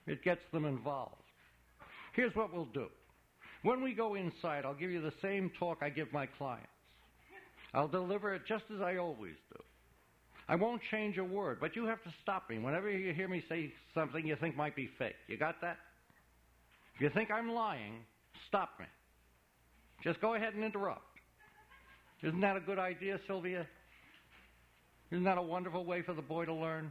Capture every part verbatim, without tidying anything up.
It gets them involved. Here's what we'll do. When we go inside, I'll give you the same talk I give my clients. I'll deliver it just as I always do. I won't change a word, but you have to stop me whenever you hear me say something you think might be fake. You got that? If you think I'm lying, stop me. Just go ahead and interrupt. Isn't that a good idea, Sylvia? Isn't that a wonderful way for the boy to learn?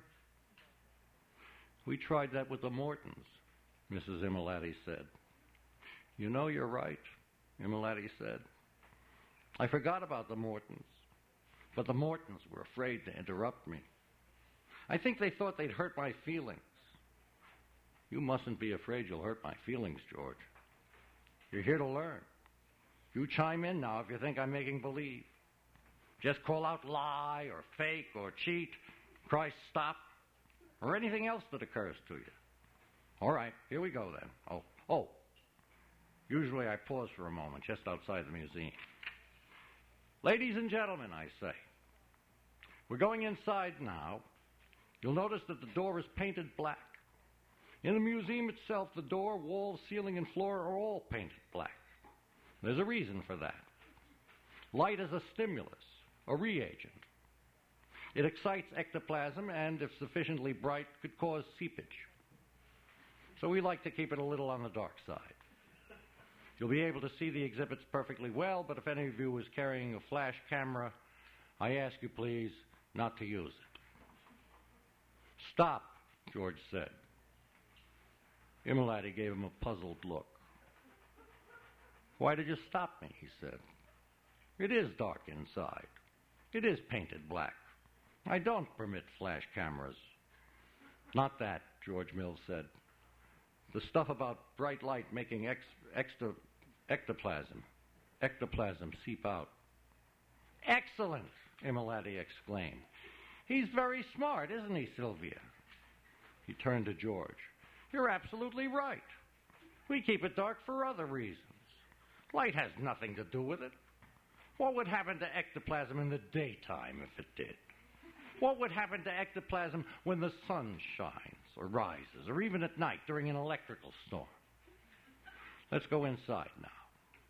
We tried that with the Mortons, Missus Immolati said. You know, you're right, Immolati said. I forgot about the Mortons, but the Mortons were afraid to interrupt me. I think they thought they'd hurt my feelings. You mustn't be afraid you'll hurt my feelings, George. You're here to learn. You chime in now if you think I'm making believe. Just call out lie or fake or cheat, cry stop, or anything else that occurs to you. All right, here we go then. Oh, oh. Usually I pause for a moment just outside the museum. Ladies and gentlemen, I say, we're going inside now. You'll notice that the door is painted black. In the museum itself, the door, walls, ceiling, and floor are all painted black. There's a reason for that. Light is a stimulus, a reagent. It excites ectoplasm and, if sufficiently bright, could cause seepage. So we like to keep it a little on the dark side. You'll be able to see the exhibits perfectly well, but if any of you is carrying a flash camera, I ask you, please, not to use it. Stop, George said. Immolati gave him a puzzled look. Why did you stop me, he said. It is dark inside. It is painted black. I don't permit flash cameras. Not that, George Mills said. The stuff about bright light making ex, extra, ectoplasm, ectoplasm seep out. Excellent, Immolati exclaimed. He's very smart, isn't he, Sylvia? He turned to George. You're absolutely right. We keep it dark for other reasons. Light has nothing to do with it. What would happen to ectoplasm in the daytime if it did? What would happen to ectoplasm when the sun shines or rises, or even at night during an electrical storm? Let's go inside now.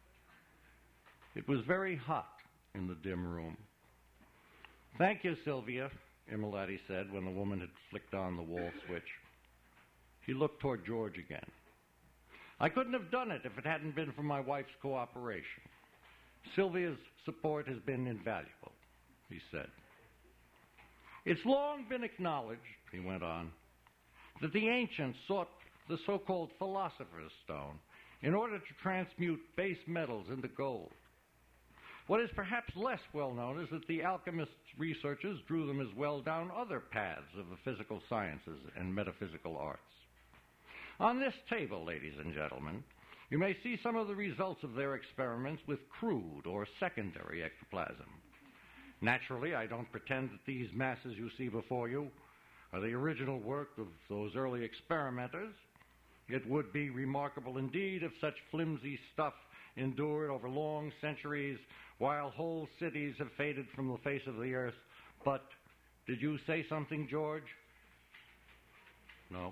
It was very hot in the dim room. Thank you, Sylvia, Immolati said when the woman had flicked on the wall switch. He looked toward George again. I couldn't have done it if it hadn't been for my wife's cooperation. Sylvia's support has been invaluable, he said. It's long been acknowledged, he went on, that the ancients sought the so-called philosopher's stone in order to transmute base metals into gold. What is perhaps less well known is that the alchemists' researchers drew them as well down other paths of the physical sciences and metaphysical arts. On this table, ladies and gentlemen, you may see some of the results of their experiments with crude or secondary ectoplasm. Naturally, I don't pretend that these masses you see before you are the original work of those early experimenters. It would be remarkable indeed if such flimsy stuff endured over long centuries while whole cities have faded from the face of the earth. But did you say something, George? No.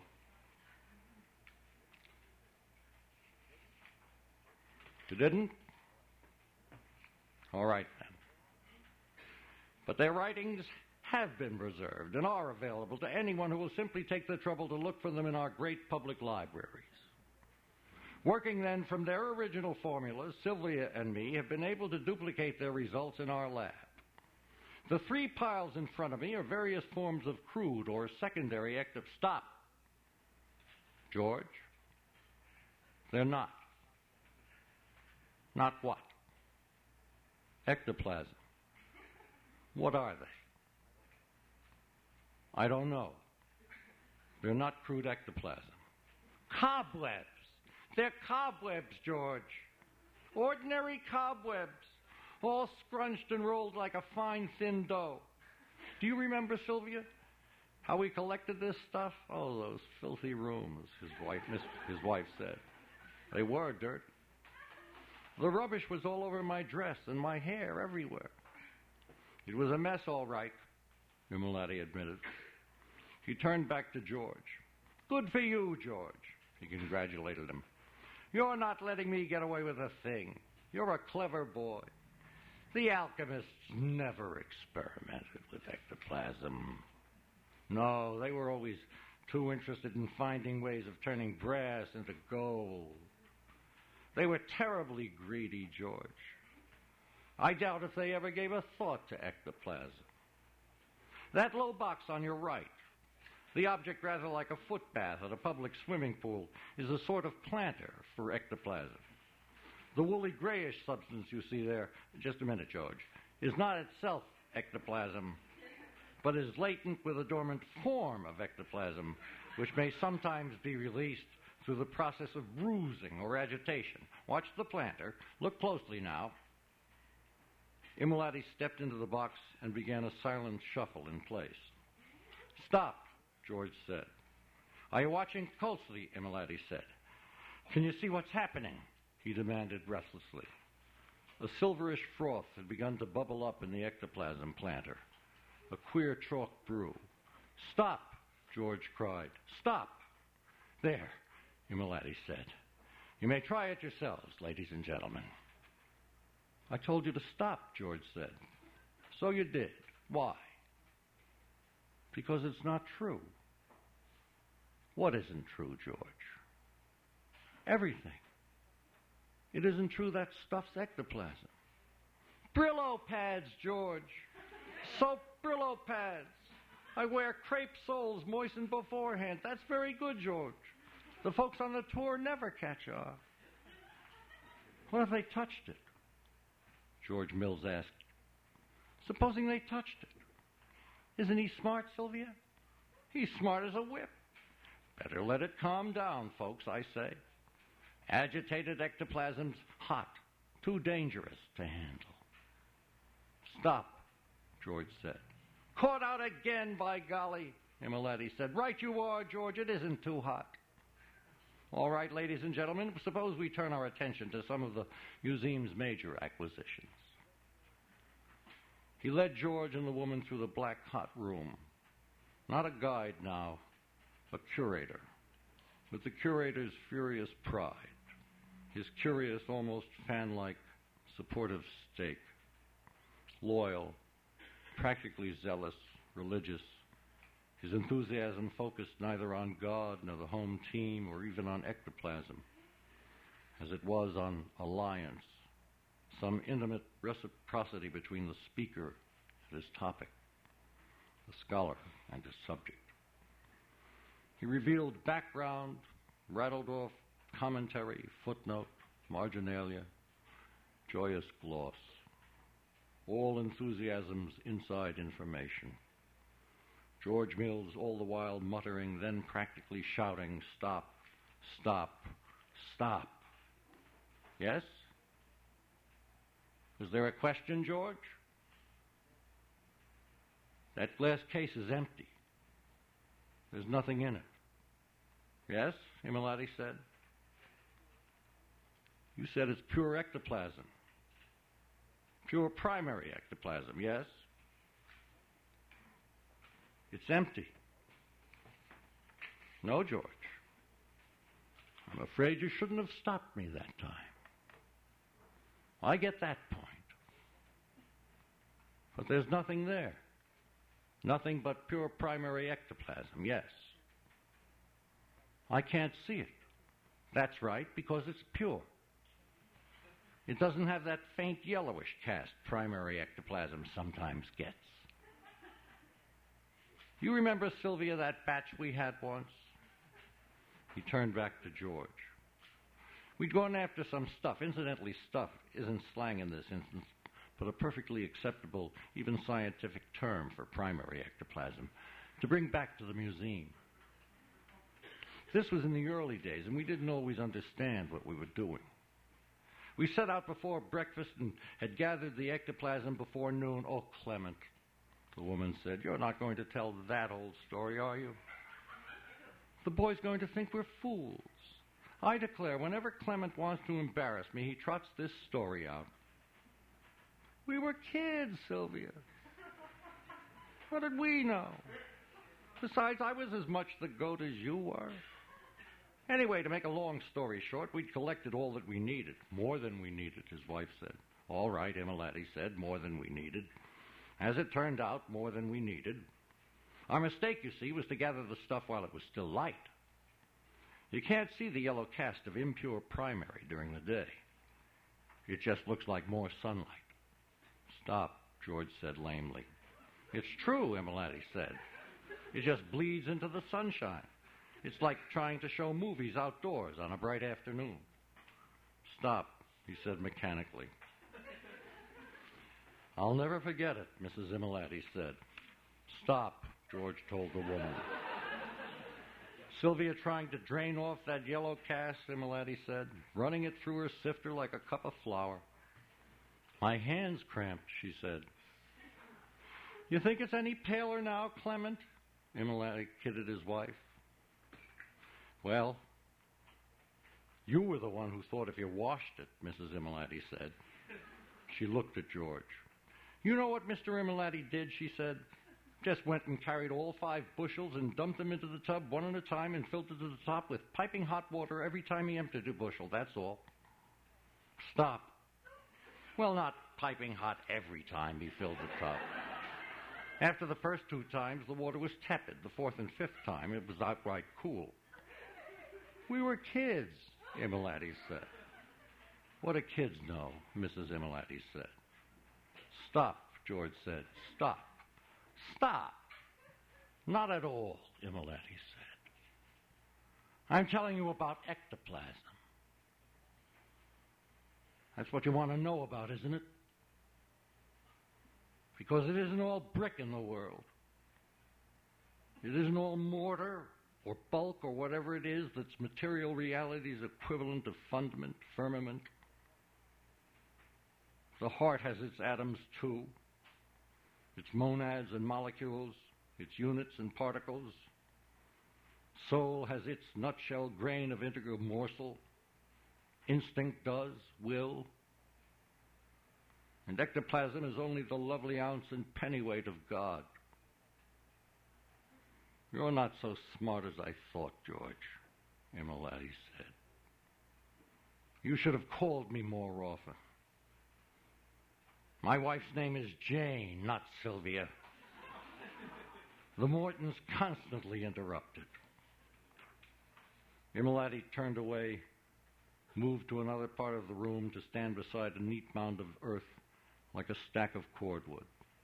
You didn't? All right, then. But their writings have been preserved and are available to anyone who will simply take the trouble to look for them in our great public libraries. Working then from their original formulas, Sylvia and me have been able to duplicate their results in our lab. The three piles in front of me are various forms of crude or secondary ectoplasm. Stop. George, they're not. Not what? Ectoplasm. What are they? I don't know. They're not crude ectoplasm. Cobwebs. They're cobwebs, George. Ordinary cobwebs, all scrunched and rolled like a fine, thin dough. Do you remember, Sylvia, how we collected this stuff? Oh, those filthy rooms, his wife, his wife said. They were dirt. The rubbish was all over my dress and my hair everywhere. It was a mess, all right, Immolati admitted. He turned back to George. Good for you, George, he congratulated him. You're not letting me get away with a thing. You're a clever boy. The alchemists never experimented with ectoplasm. No, they were always too interested in finding ways of turning brass into gold. They were terribly greedy, George. I doubt if they ever gave a thought to ectoplasm. That low box on your right, the object rather like a footbath at a public swimming pool, is a sort of planter for ectoplasm. The woolly grayish substance you see there, just a minute, George, is not itself ectoplasm, but is latent with a dormant form of ectoplasm, which may sometimes be released through the process of bruising or agitation. Watch the planter. Look closely now. Imolati stepped into the box and began a silent shuffle in place. Stop, George said. Are you watching closely? Imolati said. Can you see what's happening? He demanded breathlessly. A silverish froth had begun to bubble up in the ectoplasm planter, a queer chalk brew. Stop, George cried. Stop. There, Imolati said. You may try it yourselves, ladies and gentlemen. I told you to stop, George said. So you did. Why? Because it's not true. What isn't true, George? Everything. It isn't true that stuff's ectoplasm. Brillo pads, George. Soap Brillo pads. I wear crepe soles moistened beforehand. That's very good, George. The folks on the tour never catch on. What if they touched it? George Mills asked. Supposing they touched it. Isn't he smart, Sylvia? He's smart as a whip. Better let it calm down, folks, I say. Agitated ectoplasm's hot, too dangerous to handle. Stop, George said. Caught out again, by golly, Imolati said. Right you are, George. It isn't too hot. All right, ladies and gentlemen, suppose we turn our attention to some of the museum's major acquisitions. He led George and the woman through the black hot room. Not a guide now, a curator, with the curator's furious pride, his curious, almost fan-like, supportive stake, loyal, practically zealous, religious, his enthusiasm focused neither on God nor the home team or even on ectoplasm, as it was on alliance, some intimate reciprocity between the speaker and his topic, the scholar and his subject. He revealed background, rattled off commentary, footnote, marginalia, joyous gloss, all enthusiasm's inside information. George Mills all the while muttering, then practically shouting, stop, stop, stop. Yes? Is there a question, George? That glass case is empty. There's nothing in it. Yes? Imolati said. You said it's pure ectoplasm. Pure primary ectoplasm, yes? It's empty. No, George. I'm afraid you shouldn't have stopped me that time. I get that point. But there's nothing there. Nothing but pure primary ectoplasm, yes. I can't see it. That's right, because it's pure. It doesn't have that faint yellowish cast primary ectoplasm sometimes gets. You remember, Sylvia, that batch we had once? He turned back to George. We'd gone after some stuff. Incidentally, stuff isn't slang in this instance, but a perfectly acceptable, even scientific term for primary ectoplasm, to bring back to the museum. This was in the early days, and we didn't always understand what we were doing. We set out before breakfast and had gathered the ectoplasm before noon. Oh, Clement, the woman said, you're not going to tell that old story, are you? The boy's going to think we're fools. I declare, whenever Clement wants to embarrass me, he trots this story out. We were kids, Sylvia. What did we know? Besides, I was as much the goat as you were. Anyway, to make a long story short, we'd collected all that we needed. More than we needed, his wife said. All right, Imolati said, more than we needed. As it turned out, more than we needed. Our mistake, you see, was to gather the stuff while it was still light. You can't see the yellow cast of impure primary during the day. It just looks like more sunlight. Stop, George said lamely. It's true, Imolati said. It just bleeds into the sunshine. It's like trying to show movies outdoors on a bright afternoon. Stop, he said mechanically. I'll never forget it, Missus Imolati said. Stop, George told the woman. Sylvia trying to drain off that yellow cast, Imolati said, running it through her sifter like a cup of flour. My hand's cramped, she said. You think it's any paler now, Clement? Imolati kidded his wife. Well, you were the one who thought if you washed it, Missus Imolati said. She looked at George. You know what Mister Imolati did, she said. Just went and carried all five bushels and dumped them into the tub one at a time and filled it to the top with piping hot water every time he emptied a bushel, that's all. Stop. Well, not piping hot every time he filled the tub. After the first two times, the water was tepid. The fourth and fifth time, it was outright cool. We were kids, Imolati said. What do kids know, Missus Imolati said. Stop, George said. Stop. Stop. Not at all, Imolati said. I'm telling you about ectoplasm. That's what you want to know about, isn't it? Because it isn't all brick in the world. It isn't all mortar or bulk or whatever it is that's material reality's equivalent of fundament, firmament. The heart has its atoms too, its monads and molecules, its units and particles. Soul has its nutshell grain of integral morsel. Instinct does, will. And ectoplasm is only the lovely ounce and pennyweight of God. You're not so smart as I thought, George, Imolati said. You should have called me more often. My wife's name is Jane, not Sylvia. The Mortons constantly interrupted. Imolati turned away, moved to another part of the room to stand beside a neat mound of earth like a stack of cordwood.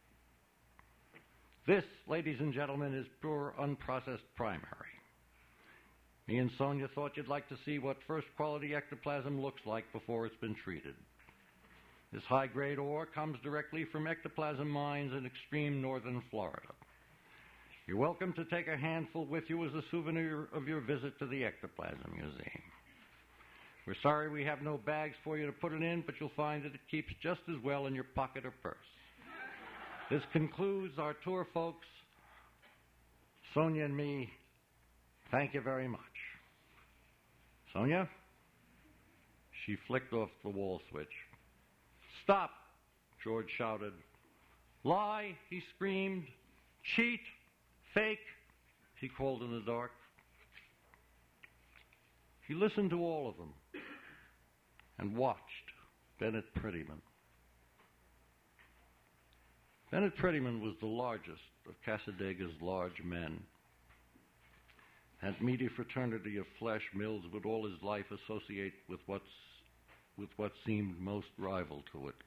This, ladies and gentlemen, is pure unprocessed primary. Me and Sonia thought you'd like to see what first-quality ectoplasm looks like before it's been treated. This high-grade ore comes directly from ectoplasm mines in extreme northern Florida. You're welcome to take a handful with you as a souvenir of your visit to the Ectoplasm Museum. We're sorry we have no bags for you to put it in, but you'll find that it keeps just as well in your pocket or purse. This concludes our tour, folks. Sonia and me, thank you very much. Sonia? She flicked off the wall switch. Stop, George shouted. Lie, he screamed. Cheat, fake, he called in the dark. He listened to all of them and watched Bennett Prettyman. Bennett Prettyman was the largest of Casadega's large men. That meaty fraternity of flesh Mills would all his life associate with what's with what seemed most rival to it.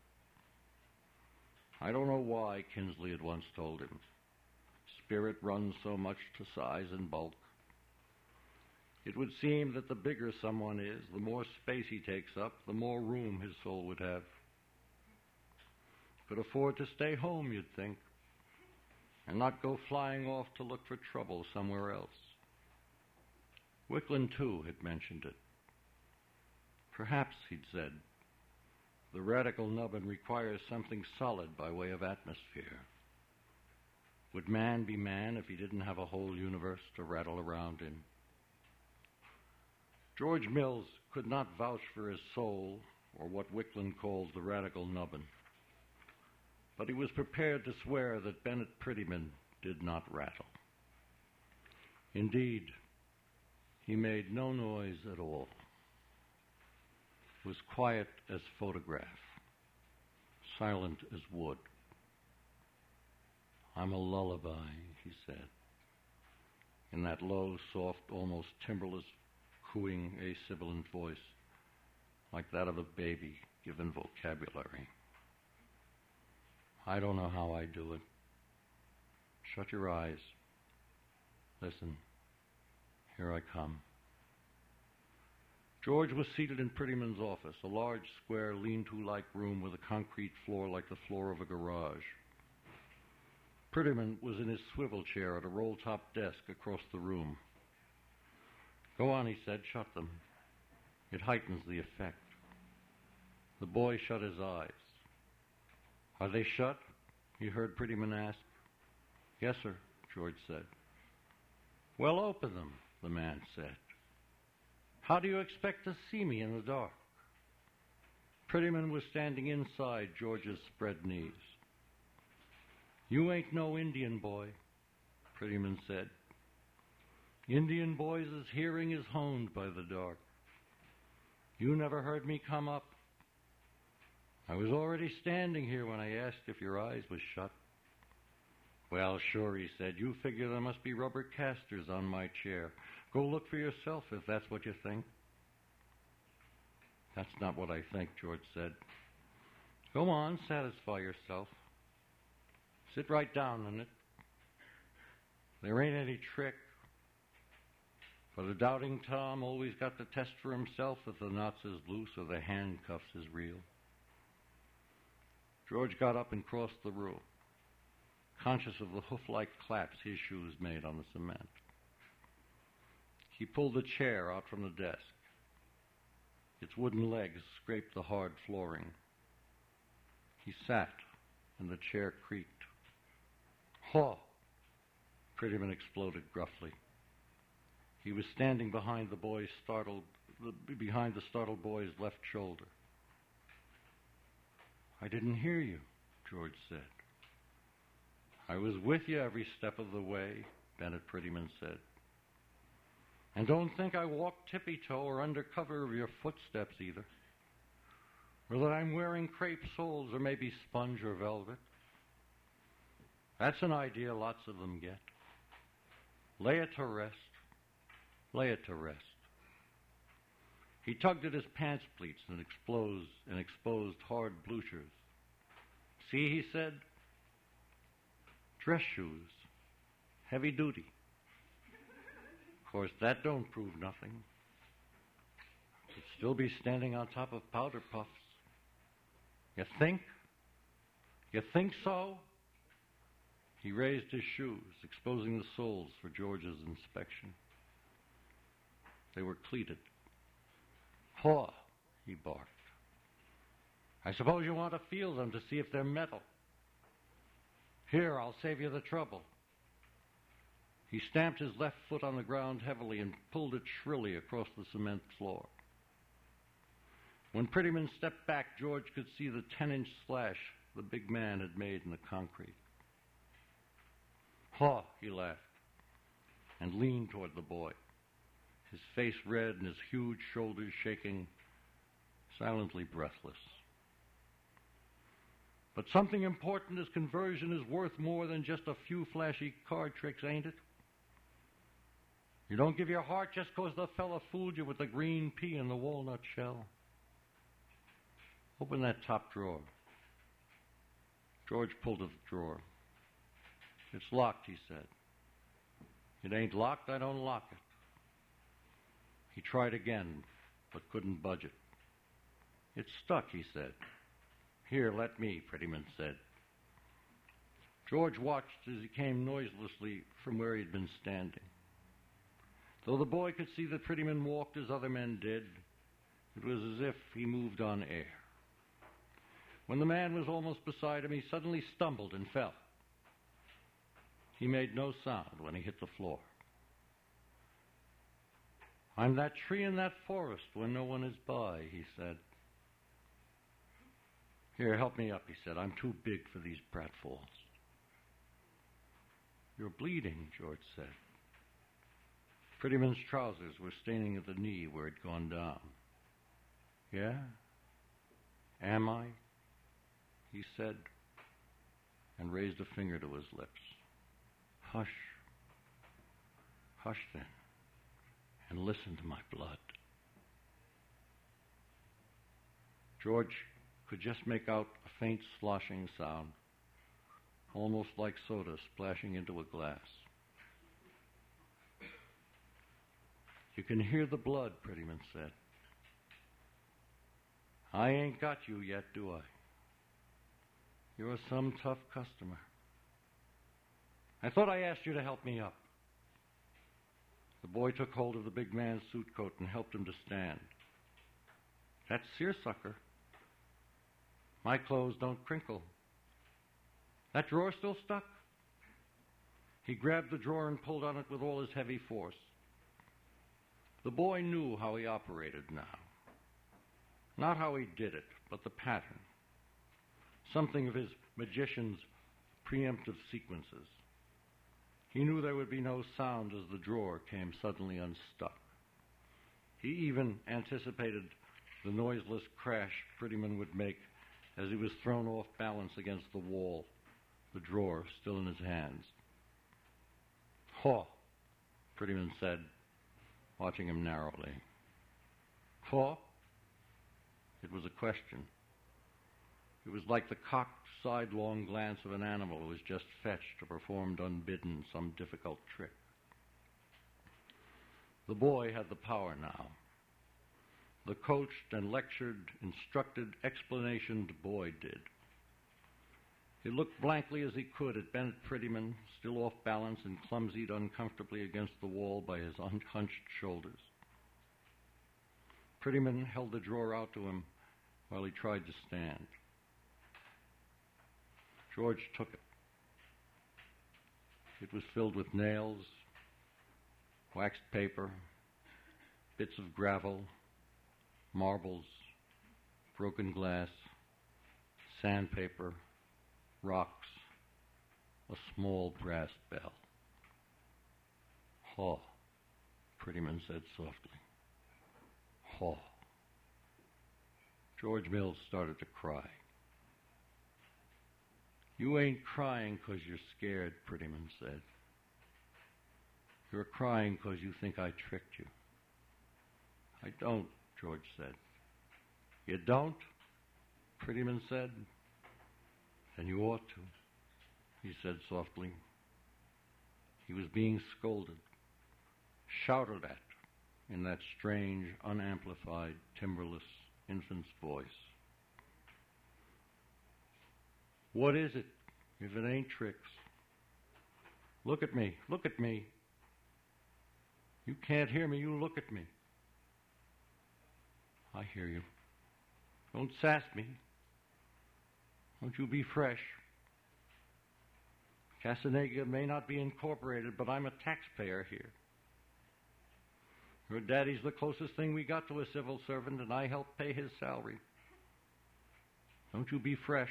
I don't know why, Kinsley had once told him. Spirit runs so much to size and bulk. It would seem that the bigger someone is, the more space he takes up, the more room his soul would have. Could afford to stay home, you'd think, and not go flying off to look for trouble somewhere else. Wicklund, too, had mentioned it. Perhaps, he'd said, the radical nubbin requires something solid by way of atmosphere. Would man be man if he didn't have a whole universe to rattle around in? George Mills could not vouch for his soul, or what Wicklund calls the radical nubbin, but he was prepared to swear that Bennett Prettyman did not rattle. Indeed, he made no noise at all. Was quiet as photograph, silent as wood. "I'm a lullaby," he said, in that low, soft, almost timberless, cooing, asibilant voice, like that of a baby given vocabulary. "I don't know how I do it. Shut your eyes. Listen. Here I come." George was seated in Prettyman's office, a large, square, lean-to-like room with a concrete floor like the floor of a garage. Prettyman was in his swivel chair at a roll-top desk across the room. "Go on," he said. "Shut them. It heightens the effect." The boy shut his eyes. "Are they shut?" he heard Prettyman ask. "Yes, sir," George said. "Well, open them," the man said. "How do you expect to see me in the dark?" Prettyman was standing inside George's spread knees. "You ain't no Indian boy," Prettyman said. "Indian boys' hearing is honed by the dark. You never heard me come up. I was already standing here when I asked if your eyes was shut." "Well, sure," he said. "You figure there must be rubber casters on my chair. Go look for yourself if that's what you think." "That's not what I think," George said. "Go on, satisfy yourself. Sit right down in it. There ain't any trick. For the doubting Tom always got to test for himself if the knots is loose or the handcuffs is real." George got up and crossed the room, conscious of the hoof-like claps his shoes made on the cement. He pulled the chair out from the desk. Its wooden legs scraped the hard flooring. He sat, and the chair creaked. "Haw!" Prettyman exploded gruffly. He was standing behind the boy's startled, behind the startled boy's left shoulder. "I didn't hear you," George said. "I was with you every step of the way," Bennett Prettyman said. "And don't think I walk tippy-toe or under cover of your footsteps either, or that I'm wearing crepe soles or maybe sponge or velvet. That's an idea lots of them get. Lay it to rest. Lay it to rest." He tugged at his pants pleats and exposed, and exposed hard bluchers. "See," he said. "Dress shoes. Heavy duty. Of course, that don't prove nothing. You'd still be standing on top of powder puffs. You think? You think so?" He raised his shoes, exposing the soles for George's inspection. They were cleated. "Paw," he barked. "I suppose you want to feel them to see if they're metal. Here, I'll save you the trouble." He stamped his left foot on the ground heavily and pulled it shrilly across the cement floor. When Prettyman stepped back, George could see the ten-inch slash the big man had made in the concrete. "Haw," he laughed, and leaned toward the boy, his face red and his huge shoulders shaking, silently breathless. "But something important as conversion is worth more than just a few flashy card tricks, ain't it? You don't give your heart just 'cause the fella fooled you with the green pea and the walnut shell. Open that top drawer." George pulled at the drawer. "It's locked," he said. "It ain't locked, I don't lock it." He tried again, but couldn't budge it. "It's stuck," he said. "Here, let me," Prettyman said. George watched as he came noiselessly from where he'd been standing. Though the boy could see that Prettyman walked as other men did, it was as if he moved on air. When the man was almost beside him, he suddenly stumbled and fell. He made no sound when he hit the floor. "I'm that tree in that forest when no one is by," he said. "Here, help me up," he said. "I'm too big for these pratfalls." "You're bleeding," George said. Prettyman's trousers were staining at the knee where it had gone down. Yeah? Am I? He said, and raised a finger to his lips. Hush. Hush then, and listen to my blood. George could just make out a faint sloshing sound, almost like soda splashing into a glass. You can hear the blood, Prettyman said. I ain't got you yet, do I? You're some tough customer. I thought I asked you to help me up. The boy took hold of the big man's suit coat and helped him to stand. That's seersucker. My clothes don't crinkle. That drawer still stuck? He grabbed the drawer and pulled on it with all his heavy force. The boy knew how he operated now. Not how he did it, but the pattern. Something of his magician's preemptive sequences. He knew there would be no sound as the drawer came suddenly unstuck. He even anticipated the noiseless crash Prettyman would make as he was thrown off balance against the wall, the drawer still in his hands. Haw, Prettyman said, watching him narrowly. Haw? It was a question. It was like the cocked, sidelong glance of an animal who has just fetched or performed unbidden some difficult trick. The boy had the power now. The coached and lectured, instructed, explanationed boy did. He looked blankly as he could at Bennett Prettyman, still off balance and clumsied uncomfortably against the wall by his unhunched shoulders. Prettyman held the drawer out to him while he tried to stand. George took it. It was filled with nails, waxed paper, bits of gravel, marbles, broken glass, sandpaper, rocks, a small brass bell. Haw, Prettyman said softly. Haw. George Mills started to cry. You ain't crying 'cause you're scared, Prettyman said. You're crying 'cause you think I tricked you. I don't, George said. You don't? Prettyman said. Then you ought to, he said softly. He was being scolded, shouted at in that strange, unamplified, timbreless infant's voice. What is it, if it ain't tricks? Look at me, look at me. You can't hear me, you look at me. I hear you. Don't sass me. Don't you be fresh. Casanega may not be incorporated, but I'm a taxpayer here. Your daddy's the closest thing we got to a civil servant, and I help pay his salary. Don't you be fresh.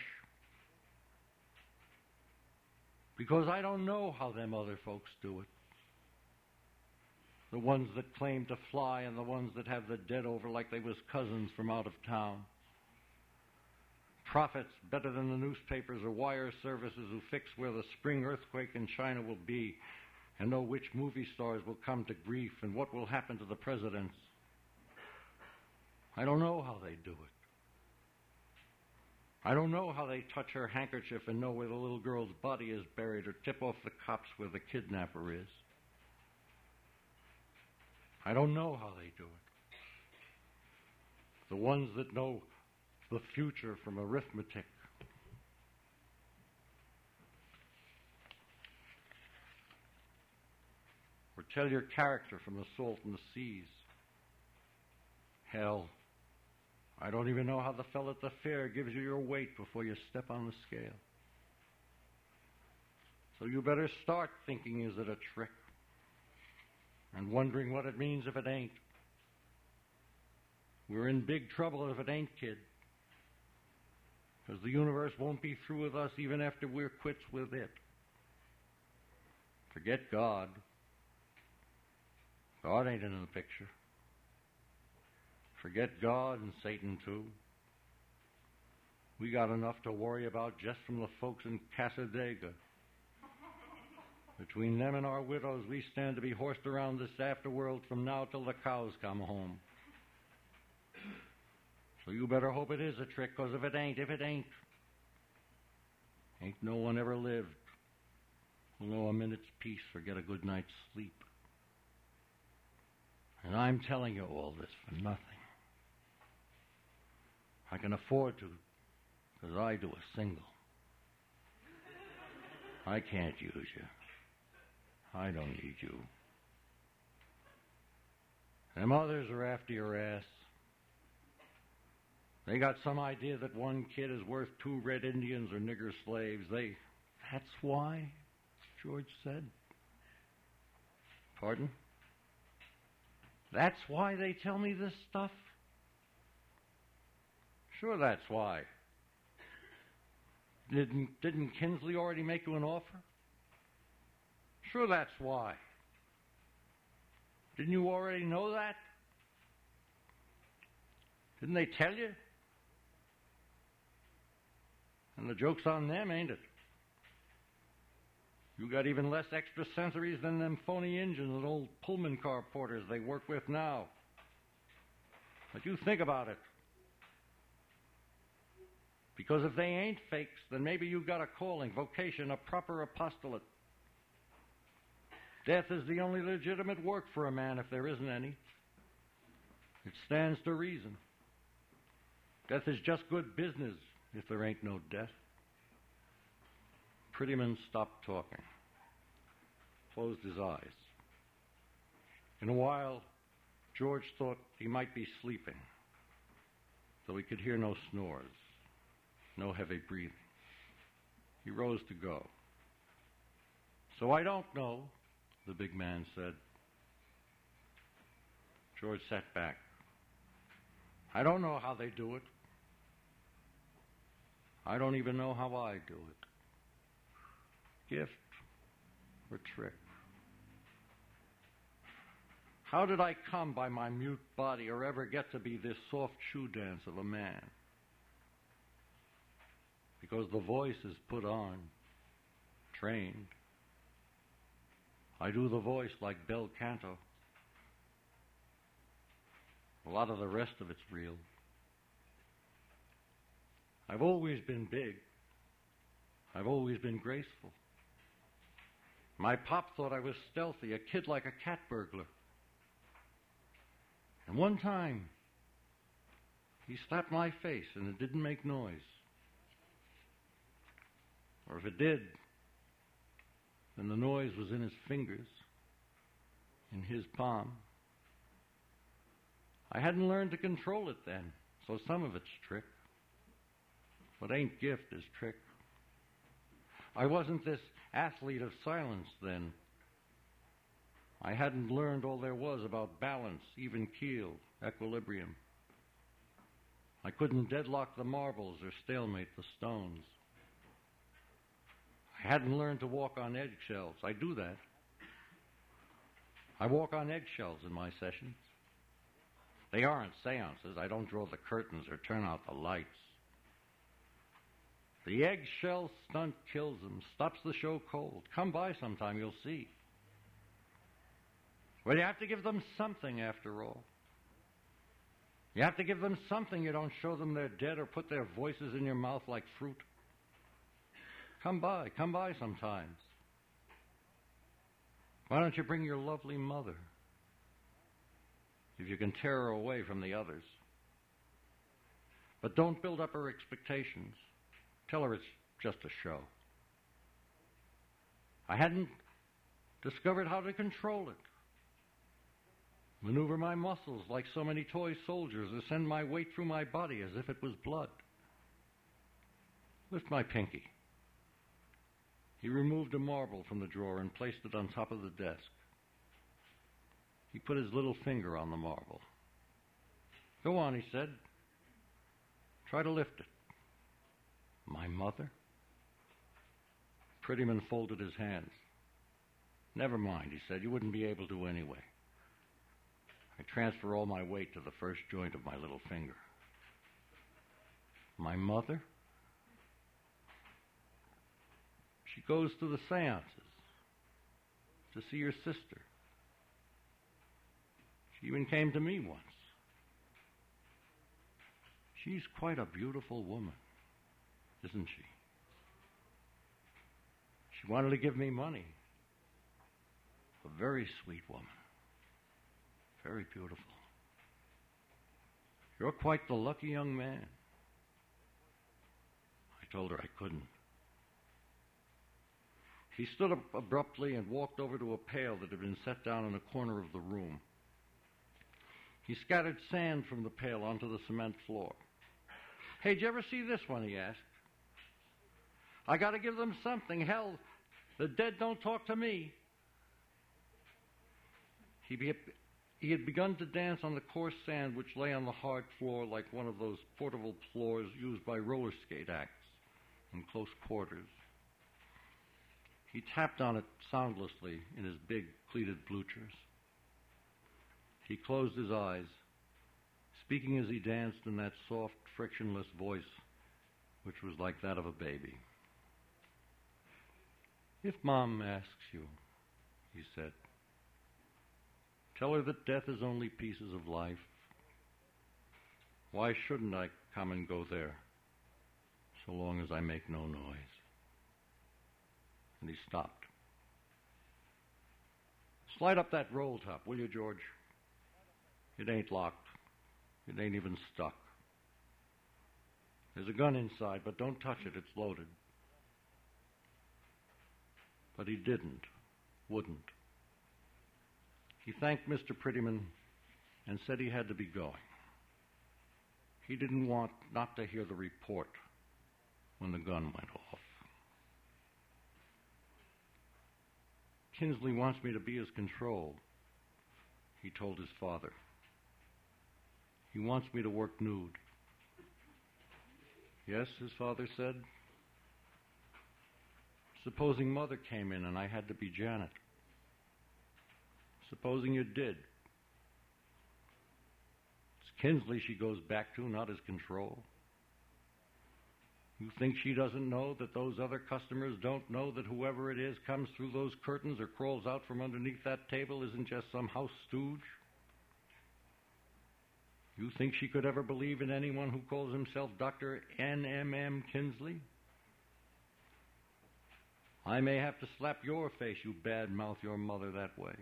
Because I don't know how them other folks do it. The ones that claim to fly and the ones that have the dead over like they was cousins from out of town. Prophets better than the newspapers or wire services who fix where the spring earthquake in China will be and know which movie stars will come to grief and what will happen to the presidents. I don't know how they do it. I don't know how they touch her handkerchief and know where the little girl's body is buried or tip off the cops where the kidnapper is. I don't know how they do it. The ones that know the future from arithmetic. Or tell your character from the salt and the seas. Hell, I don't even know how the fellow at the fair gives you your weight before you step on the scale. So you better start thinking, is it a trick? And wondering what it means if it ain't. We're in big trouble if it ain't, kid. Because the universe won't be through with us even after we're quits with it. Forget God. God ain't in the picture. Forget God and Satan, too. We got enough to worry about just from the folks in Casadega. Between them and our widows, we stand to be horsed around this afterworld from now till the cows come home. So you better hope it is a trick, 'cause if it ain't, if it ain't, ain't no one ever lived who'll know a minute's peace or get a good night's sleep. And I'm telling you all this for nothing. I can afford to, 'cause I do a single. I can't use you. I don't need you. Them others are after your ass. They got some idea that one kid is worth two red Indians or nigger slaves. They, that's why, George said. Pardon? That's why they tell me this stuff? Sure, that's why. Didn't, didn't Kinsley already make you an offer? Sure, that's why. Didn't you already know that? Didn't they tell you? And the joke's on them, ain't it? You got even less extrasensories than them phony engines and old Pullman car porters they work with now. But you think about it. Because if they ain't fakes, then maybe you got a calling, vocation, a proper apostolate. Death is the only legitimate work for a man if there isn't any. It stands to reason. Death is just good business if there ain't no death. Prettyman stopped talking, closed his eyes. In a while, George thought he might be sleeping, though he could hear no snores, no heavy breathing. He rose to go. So I don't know, the big man said. George sat back. I don't know how they do it. I don't even know how I do it. Gift or trick? How did I come by my mute body or ever get to be this soft shoe dance of a man? Because the voice is put on, trained. I do the voice like bel canto. A lot of the rest of it's real. I've always been big. I've always been graceful. My pop thought I was stealthy, a kid like a cat burglar. And one time, he slapped my face and it didn't make noise. Or if it did, then the noise was in his fingers, in his palm. I hadn't learned to control it then, so some of it's trick. What ain't gift is trick. I wasn't this athlete of silence then. I hadn't learned all there was about balance, even keel, equilibrium. I couldn't deadlock the marbles or stalemate the stones. I hadn't learned to walk on eggshells. I do that. I walk on eggshells in my sessions. They aren't seances. I don't draw the curtains or turn out the lights. The eggshell stunt kills them, stops the show cold. Come by sometime, you'll see. Well, you have to give them something, after all. You have to give them something. You don't show them they're dead or put their voices in your mouth like fruit. Come by, come by sometimes. Why don't you bring your lovely mother? If you can tear her away from the others. But don't build up her expectations. Tell her it's just a show. I hadn't discovered how to control it. Maneuver my muscles like so many toy soldiers or send my weight through my body as if it was blood. Lift my pinky. He removed a marble from the drawer and placed it on top of the desk. He put his little finger on the marble. Go on, he said. Try to lift it. My mother? Prettyman folded his hands. Never mind, he said. You wouldn't be able to anyway. I transfer all my weight to the first joint of my little finger. My mother? She goes to the seances to see her sister. She even came to me once. She's quite a beautiful woman, isn't she? She wanted to give me money. A very sweet woman. Very beautiful. You're quite the lucky young man. I told her I couldn't. He stood up abruptly and walked over to a pail that had been set down in a corner of the room. He scattered sand from the pail onto the cement floor. Hey, did you ever see this one? He asked. I got to give them something. Hell, the dead don't talk to me. He, be, he had begun to dance on the coarse sand which lay on the hard floor like one of those portable floors used by roller skate acts in close quarters. He tapped on it soundlessly in his big pleated bluchers. He closed his eyes, speaking as he danced in that soft, frictionless voice which was like that of a baby. If Mom asks you, he said, tell her that death is only pieces of life. Why shouldn't I come and go there, so long as I make no noise? And he stopped. Slide up that roll top, will you, George? It ain't locked. It ain't even stuck. There's a gun inside, but don't touch it. It's loaded. But he didn't, wouldn't. He thanked Mister Prettyman and said he had to be going. He didn't want not to hear the report when the gun went off. Kinsley wants me to be his control, he told his father. He wants me to work nude. Yes, his father said. Supposing Mother came in and I had to be Janet. Supposing you did. It's Kinsley she goes back to, not his control. You think she doesn't know that those other customers don't know that whoever it is comes through those curtains or crawls out from underneath that table isn't just some house stooge? You think she could ever believe in anyone who calls himself Doctor N M M Kinsley? I may have to slap your face, you bad-mouth your mother that way.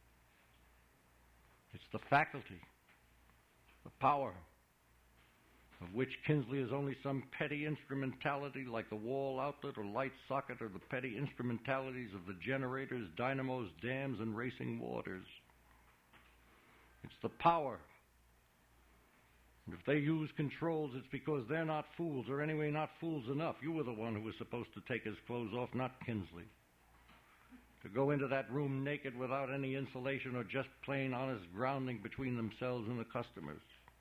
It's the faculty, the power, of which Kinsley is only some petty instrumentality like the wall outlet or light socket or the petty instrumentalities of the generators, dynamos, dams, and racing waters. It's the power. And if they use controls, it's because they're not fools, or anyway not fools enough. You were the one who was supposed to take his clothes off, not Kinsley. To go into that room naked without any insulation or just plain honest grounding between themselves and the customers.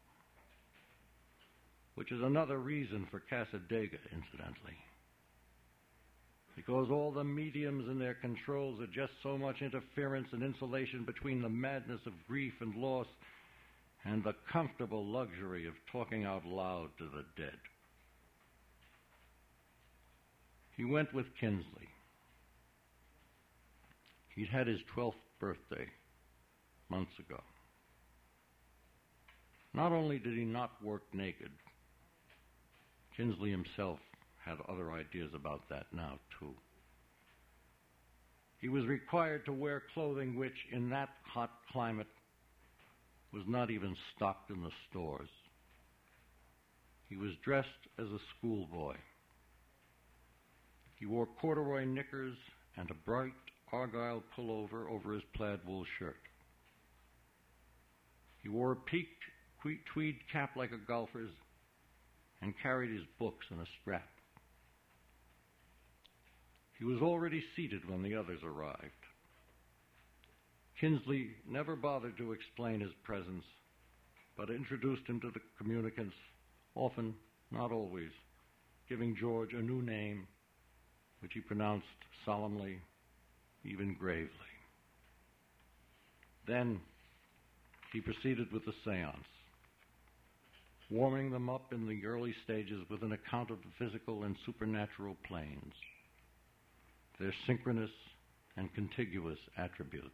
Which is another reason for Cassadaga, incidentally. Because all the mediums and their controls are just so much interference and insulation between the madness of grief and loss and the comfortable luxury of talking out loud to the dead. He went with Kinsley. He'd had his twelfth birthday months ago. Not only did he not work naked, Kinsley himself had other ideas about that now, too. He was required to wear clothing which, in that hot climate, was not even stocked in the stores. He was dressed as a schoolboy. He wore corduroy knickers and a bright argyle pullover over his plaid wool shirt. He wore a peaked tweed cap like a golfer's and carried his books in a strap. He was already seated when the others arrived. Kinsley never bothered to explain his presence, but introduced him to the communicants, often, not always, giving George a new name, which he pronounced solemnly, even gravely. Then, he proceeded with the seance, warming them up in the early stages with an account of the physical and supernatural planes, their synchronous and contiguous attributes.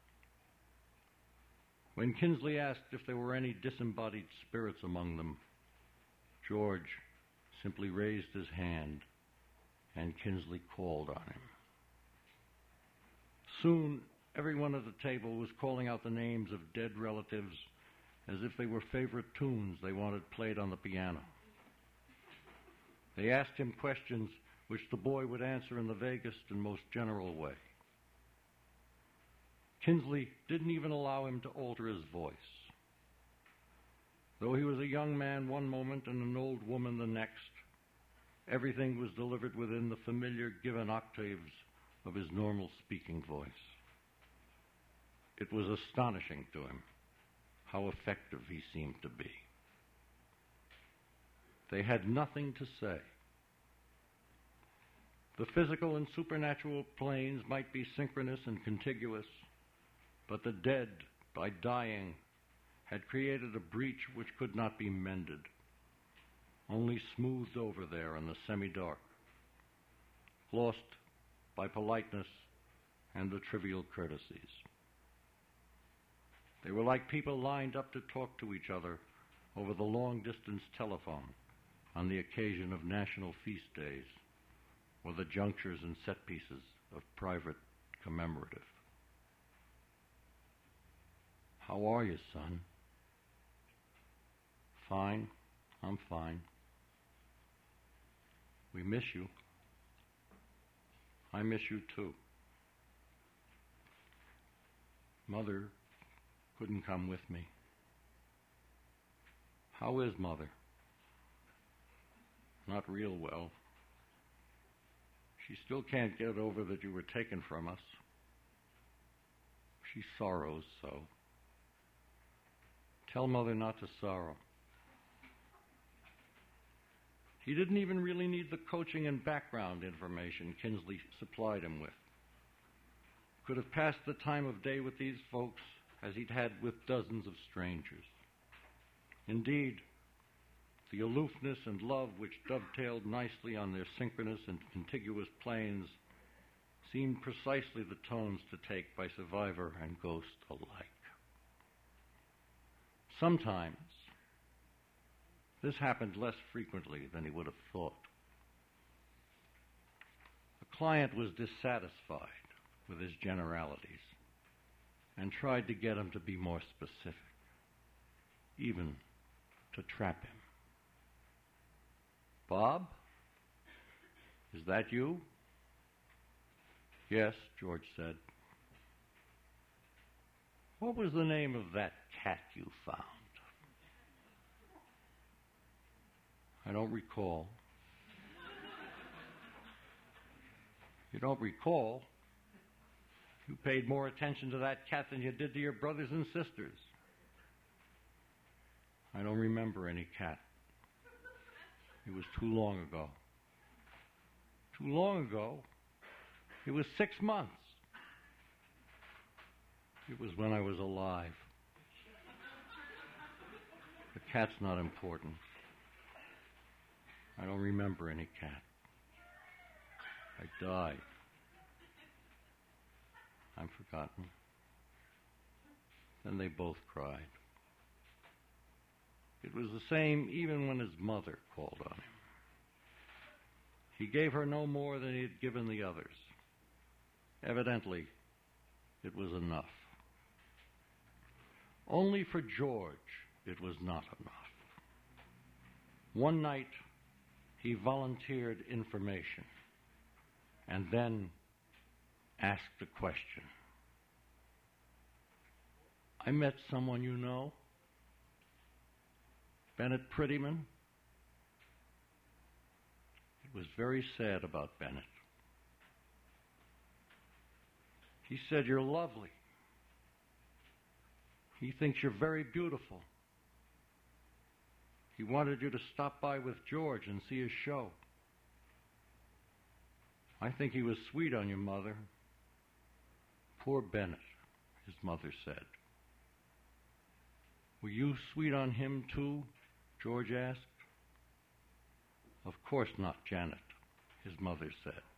When Kinsley asked if there were any disembodied spirits among them, George simply raised his hand and Kinsley called on him. Soon, everyone at the table was calling out the names of dead relatives as if they were favorite tunes they wanted played on the piano. They asked him questions which the boy would answer in the vaguest and most general way. Kinsley didn't even allow him to alter his voice. Though he was a young man one moment and an old woman the next, everything was delivered within the familiar given octaves of his normal speaking voice. It was astonishing to him how effective he seemed to be. They had nothing to say. The physical and supernatural planes might be synchronous and contiguous, but the dead, by dying, had created a breach which could not be mended, only smoothed over there in the semi-dark, lost by politeness and the trivial courtesies. They were like people lined up to talk to each other over the long-distance telephone on the occasion of national feast days or the junctures and set pieces of private commemorative. "How are you, son?" "Fine. I'm fine." "We miss you." "I miss you too." "Mother couldn't come with me." "How is Mother?" "Not real well. She still can't get over that you were taken from us. She sorrows so. Tell Mother not to sorrow." He didn't even really need the coaching and background information Kinsley supplied him with. Could have passed the time of day with these folks as he'd had with dozens of strangers. Indeed, the aloofness and love which dovetailed nicely on their synchronous and contiguous planes seemed precisely the tones to take by survivor and ghost alike. Sometimes, this happened less frequently than he would have thought. The client was dissatisfied with his generalities and tried to get him to be more specific, even to trap him. "Bob? Is that you?" "Yes," George said. "What was the name of that cat you found?" "I don't recall." "You don't recall? You paid more attention to that cat than you did to your brothers and sisters." "I don't remember any cat. It was too long ago." "Too long ago? It was six months." "It was when I was alive. The cat's not important. I don't remember any cat. I died. I'm forgotten." Then they both cried. It was the same even when his mother called on him. He gave her no more than he had given the others. Evidently, it was enough. Only for George, it was not enough. One night, he volunteered information and then asked a question. "I met someone you know? Bennett Prettyman?" It was very sad about Bennett. "He said you're lovely. He thinks you're very beautiful. He wanted you to stop by with George and see his show. I think he was sweet on your mother." "Poor Bennett," his mother said. Were you sweet on him, too? George asked. Of course not, Janet, his mother said.